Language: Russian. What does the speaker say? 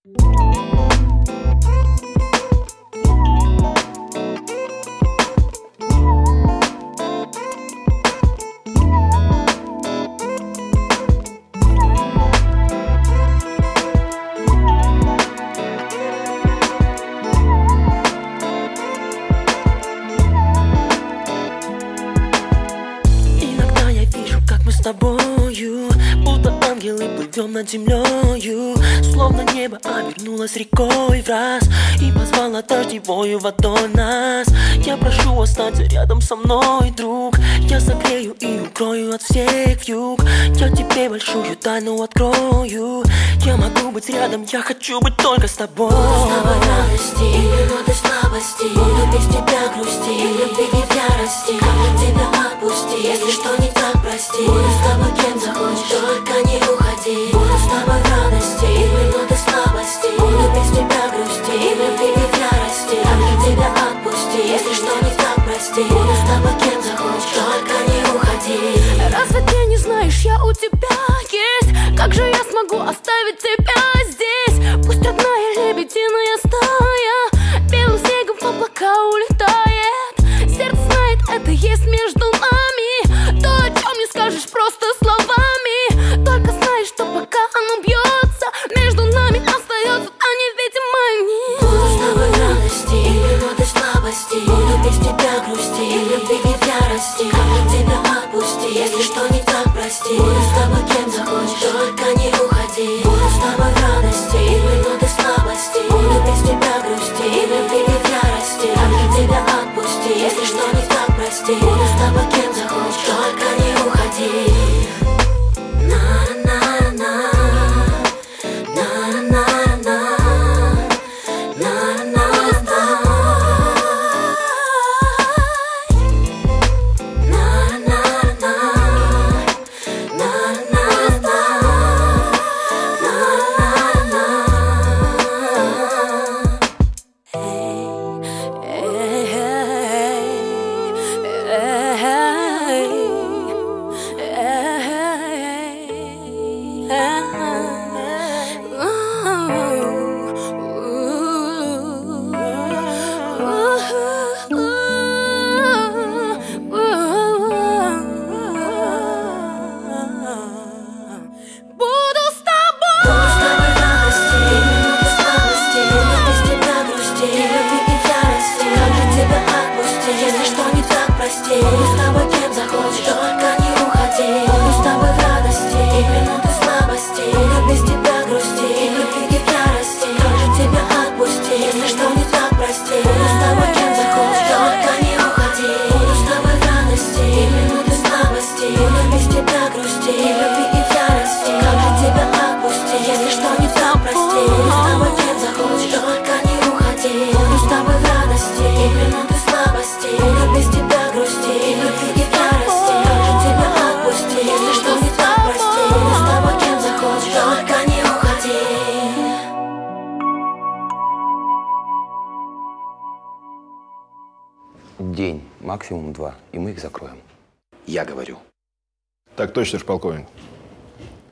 Иногда я вижу, как мы с тобою, будто ангелы, плывем над землею. Словно небо обернулось рекой в раз и позвало дождевою водой нас. Я прошу, останься рядом со мной, друг. Я согрею и укрою от всех вьюг. Я тебе большую тайну открою. Я могу быть рядом, я хочу быть только с тобой. Буду с тобой в радости и минуты слабости. Буду без тебя грусти и любви не в ярости. Как же тебя отпусти, если что не так, прости. Буду с тобой кем захочешь, только не уходи. Буду с тобой в радости и минуты слабости. Буду без тебя грусти и любви не в ярости. Как же тебя отпусти, если что не так, прости. Буду с тобой кем захочешь, только не уходи. Разве ты не знаешь, я у тебя есть? Как же я смогу оставить тебя здесь? Пусть родная лебединая стая белым снегом в облака улетает. Сердце знает, это есть между нами. То, о чем не скажешь просто словами. Только знаешь, что пока оно бьется, между нами остается та невидимая нить. Буду с тобой в радости и минуты слабости. Буду без тебя грусти и любви не в ярости. Как же тебя отпусти, если что не так, прости. Буду с тобой кем захочешь, только не уходи. Буду с тобой в радости и минуты слабости. Буду без тебя грусти и любви не в ярости. Как же тебя отпусти, если что не так, прости. Буду с тобой кем захочешь, только не уходи. Буду с тобой кем захочешь, только не уходи. Буду с тобой в радости и минуты слабости. Буду без тебя грусти и любви не в ярости. Как же тебя отпусти, если что не так, прости. Буду с тобой кем захочешь, только не уходи. Буду с тобой в радости и минуты слабости. Буду без тебя грусти и любви не в ярости. Как же тебя отпусти, если что не так, прости. Буду с тобой кем захочешь, только не уходи. Буду с тобой в радости и минуты слабости. Буду без тебя грусти и любви не в ярости. Как же тебя отпусти, если что не так, прости. Буду с тобой кем захочешь, только не уходи. День, максимум 2, и мы их закроем. Я говорю. Так точно, полковник.